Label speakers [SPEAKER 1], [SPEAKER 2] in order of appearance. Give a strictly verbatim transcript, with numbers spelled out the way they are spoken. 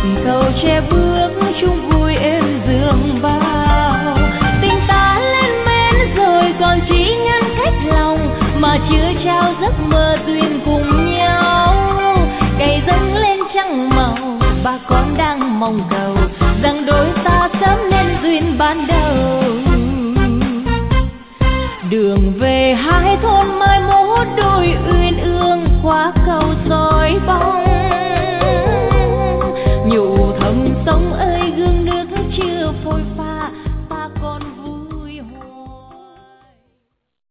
[SPEAKER 1] cầu che bước chung vui êm giường bao. Tình ta lên men rồi còn chỉ ngăn cách lòng mà chưa trao giấc mơ duyên cùng nhau. Cày dâng lên trăng màu, bà con đang mong cầu